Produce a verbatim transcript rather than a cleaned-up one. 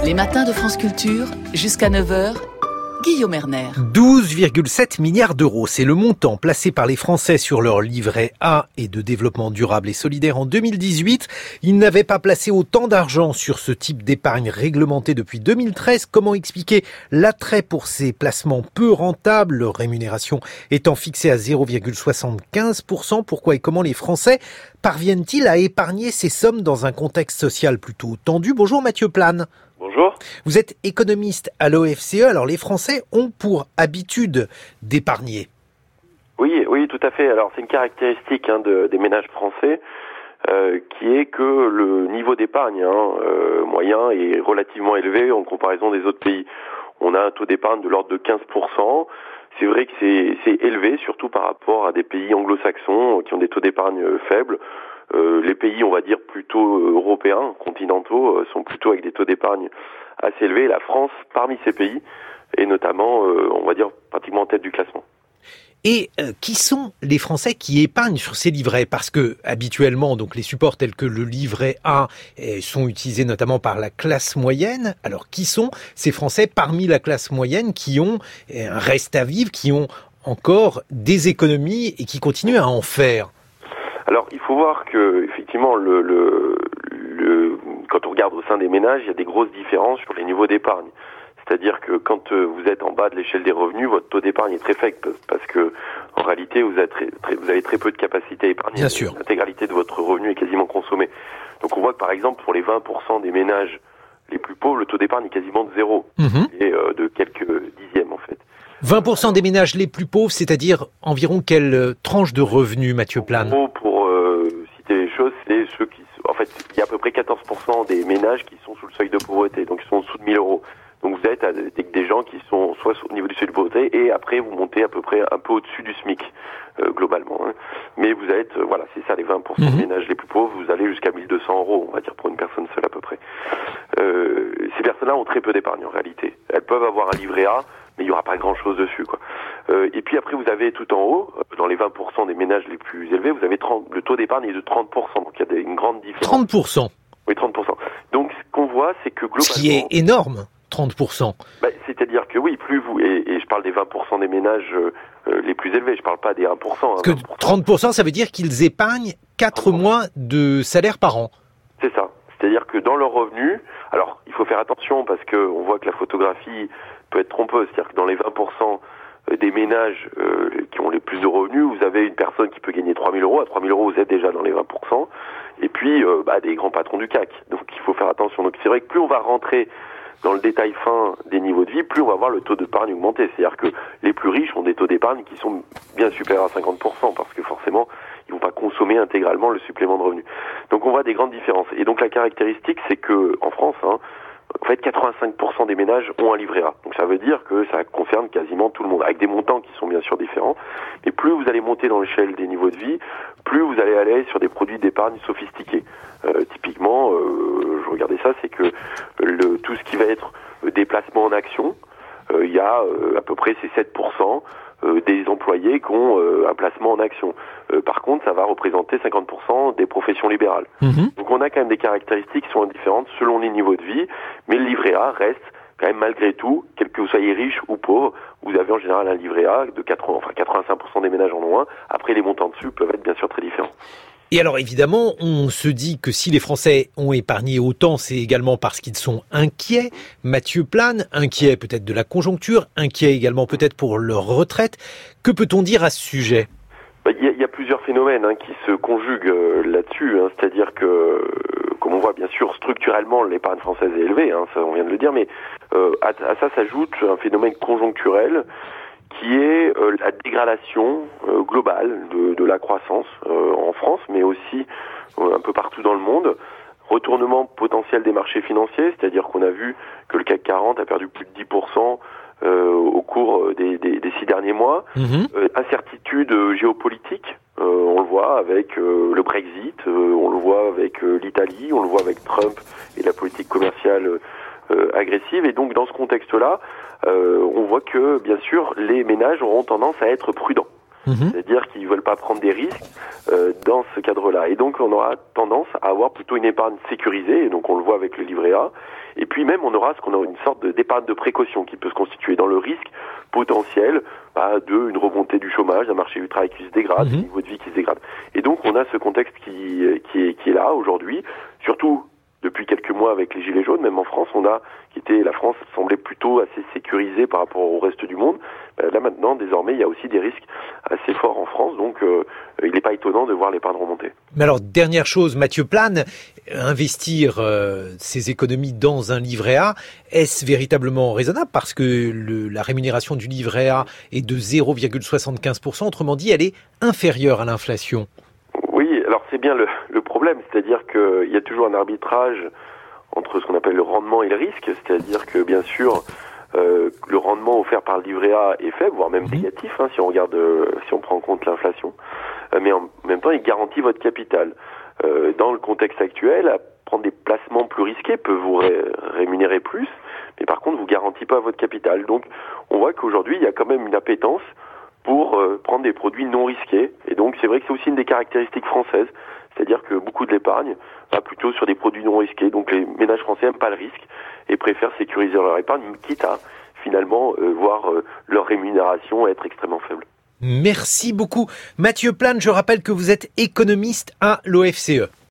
Les matins de France Culture, jusqu'à neuf heures, Guillaume Erner. douze virgule sept milliards d'euros, c'est le montant placé par les Français sur leur livret A et de développement durable et solidaire en deux mille dix-huit. Ils n'avaient pas placé autant d'argent sur ce type d'épargne réglementée depuis deux mille treize. Comment expliquer l'attrait pour ces placements peu rentables, leur rémunération étant fixée à zéro virgule soixante-quinze pour cent? Pourquoi et comment les Français parviennent-ils à épargner ces sommes dans un contexte social plutôt tendu? Bonjour Mathieu Plane. Bonjour. Vous êtes économiste à l'O F C E, alors les Français ont pour habitude d'épargner. Oui, oui, tout à fait. Alors c'est une caractéristique hein, de, des ménages français euh, qui est que le niveau d'épargne hein, euh, moyen est relativement élevé en comparaison des autres pays. On a un taux d'épargne de l'ordre de quinze pour cent. C'est vrai que c'est, c'est élevé, surtout par rapport à des pays anglo-saxons qui ont des taux d'épargne faibles. Euh, les pays, on va dire, plutôt euh, européens, continentaux, euh, sont plutôt avec des taux d'épargne assez élevés. La France, parmi ces pays, est notamment, euh, on va dire, pratiquement en tête du classement. Et euh, qui sont les Français qui épargnent sur ces livrets? Parce que habituellement, donc les supports tels que le livret A eh, sont utilisés notamment par la classe moyenne. Alors qui sont ces Français parmi la classe moyenne qui ont eh, un reste à vivre, qui ont encore des économies et qui continuent à en faire? Alors, il faut voir que, effectivement, le, le, le, quand on regarde au sein des ménages, il y a des grosses différences sur les niveaux d'épargne. C'est-à-dire que quand vous êtes en bas de l'échelle des revenus, votre taux d'épargne est très faible parce que, en réalité, vous avez très, très, vous avez très peu de capacité à épargner. Bien sûr. L'intégralité de votre revenu est quasiment consommée. Donc, on voit que, par exemple, pour les vingt pour cent des ménages les plus pauvres, le taux d'épargne est quasiment de zéro. Mmh. Et euh, de quelques dixièmes, en fait. vingt pour cent des ménages les plus pauvres, c'est-à-dire environ quelle tranche de revenus, Mathieu Plane? En gros, pour euh, citer les choses, c'est ceux qui... En fait, il y a à peu près quatorze pour cent des ménages qui sont sous le seuil de pauvreté, donc ils sont en dessous de mille euros. Donc vous êtes avec des gens qui sont soit au niveau du seuil de pauvreté, et après vous montez à peu près un peu au-dessus du SMIC, euh, globalement. Hein. Mais vous êtes, euh, voilà, c'est ça, les vingt pour cent mmh. des ménages les plus pauvres, vous allez jusqu'à mille deux cents euros, on va dire, pour une personne seule à peu près. Euh, ces personnes-là ont très peu d'épargne en réalité. Elles peuvent avoir un livret A, mais il n'y aura pas grand-chose dessus, quoi. Euh, et puis après, vous avez tout en haut, dans les vingt pour cent des ménages les plus élevés, vous avez trente, le taux d'épargne est de trente pour cent, donc il y a des, une grande différence. trente pour cent Oui, trente pour cent. Donc ce qu'on voit, c'est que globalement... Ce qui est énorme, trente pour cent. Bah, c'est-à-dire que oui, plus vous... Et, et je parle des vingt pour cent des ménages euh, les plus élevés, je parle pas des un pour cent. Hein, Parce que trente pour cent, ça veut dire qu'ils épargnent quatre mois de salaire par an. C'est ça. C'est-à-dire que dans leurs revenus... Alors, il faut faire attention parce que on voit que la photographie peut être trompeuse. C'est-à-dire que dans les vingt pour cent des ménages euh, qui ont les plus de revenus, vous avez une personne qui peut gagner trois mille euros. À trois mille euros, vous êtes déjà dans les vingt pour cent. Et puis, euh, bah, des grands patrons du C A C. Donc, il faut faire attention. Donc, c'est vrai que plus on va rentrer dans le détail fin des niveaux de vie, plus on va voir le taux d'épargne augmenter. C'est-à-dire que les plus riches ont des taux d'épargne qui sont bien supérieurs à cinquante pour cent parce que forcément, ils vont pas consommer intégralement le supplément de revenus. Donc, on voit des grandes différences. Et donc, la caractéristique, c'est que en France, hein, en fait, quatre-vingt-cinq pour cent des ménages ont un livret A. Donc ça veut dire que ça concerne quasiment tout le monde, avec des montants qui sont bien sûr différents. Et plus vous allez monter dans l'échelle des niveaux de vie, plus vous allez aller sur des produits d'épargne sophistiqués. Euh, typiquement, euh, je regardais ça, c'est que le, tout ce qui va être déplacement en action, euh, il y a euh, à peu près ces sept pour cent euh, des employés qui ont euh, un placement en action. Euh, par contre, ça va représenter cinquante pour cent des professions libérales. Mmh. Donc on a quand même des caractéristiques qui sont différentes selon les niveaux de vie, mais le livret A reste quand même malgré tout, quel que vous soyez riche ou pauvre, vous avez en général un livret A de quatre-vingts, enfin quatre-vingt-cinq pour cent des ménages en ont un. Après, les montants dessus peuvent être bien sûr très différents. Et alors évidemment, on se dit que si les Français ont épargné autant, c'est également parce qu'ils sont inquiets. Mathieu Plane, inquiets peut-être de la conjoncture, inquiets également peut-être pour leur retraite. Que peut-on dire à ce sujet ? Il y, y a plusieurs phénomènes hein, qui se conjuguent euh, là-dessus. Hein, c'est-à-dire que, euh, comme on voit bien sûr, structurellement, l'épargne française est élevée, hein, ça on vient de le dire, mais euh, à, à ça s'ajoute un phénomène conjoncturel qui est euh, la dégradation euh, globale de, de la croissance euh, en France, mais aussi euh, un peu partout dans le monde. Retournement potentiel des marchés financiers, c'est-à-dire qu'on a vu que le C A C quarante a perdu plus de dix pour cent euh, au cours des, des, des six derniers mois. Mmh. Euh, incertitude géopolitique, euh, on le voit avec euh, le Brexit, euh, on le voit avec euh, l'Italie, on le voit avec Trump et la politique commerciale euh, agressive. Et donc dans ce contexte-là, Euh, on voit que, bien sûr, les ménages auront tendance à être prudents. Mmh. C'est-à-dire qu'ils ne veulent pas prendre des risques euh, dans ce cadre-là. Et donc on aura tendance à avoir plutôt une épargne sécurisée, et donc on le voit avec le livret A. Et puis même on aura ce qu'on a une sorte de, d'épargne de précaution qui peut se constituer dans le risque potentiel bah, de une remontée du chômage, d'un marché du travail qui se dégrade, Mmh. un niveau de vie qui se dégrade. Et donc on a ce contexte qui, qui, est, qui est là aujourd'hui, surtout depuis quelques mois avec les Gilets jaunes, même en France, on a qui était la France semblait plutôt assez sécurisée par rapport au reste du monde. Ben là maintenant, désormais, il y a aussi des risques assez forts en France, donc euh, il n'est pas étonnant de voir l'épargne remonter. Mais alors, dernière chose, Mathieu Plane, investir euh, ses économies dans un livret A, est-ce véritablement raisonnable? Parce que le, la rémunération du livret A est de zéro virgule soixante-quinze pour cent, autrement dit, elle est inférieure à l'inflation. Oui, alors c'est bien le, le problème, c'est-à-dire qu'il y a toujours un arbitrage entre ce qu'on appelle le rendement et le risque, c'est-à-dire que bien sûr euh, le rendement offert par le livret A est faible, voire même mmh. négatif, hein, si on regarde, euh, si on prend en compte l'inflation, euh, mais en même temps il garantit votre capital. Euh, dans le contexte actuel, prendre des placements plus risqués peut vous ré- rémunérer plus, mais par contre vous garantit pas votre capital. Donc on voit qu'aujourd'hui il y a quand même une appétence pour euh, prendre des produits non risqués. Et donc c'est vrai que c'est aussi une des caractéristiques françaises, c'est-à-dire que beaucoup de l'épargne va plutôt sur des produits non risqués. Donc les ménages français n'aiment pas le risque et préfèrent sécuriser leur épargne, quitte à finalement euh, voir euh, leur rémunération être extrêmement faible. Merci beaucoup. Mathieu Plane, je rappelle que vous êtes économiste à l'O F C E.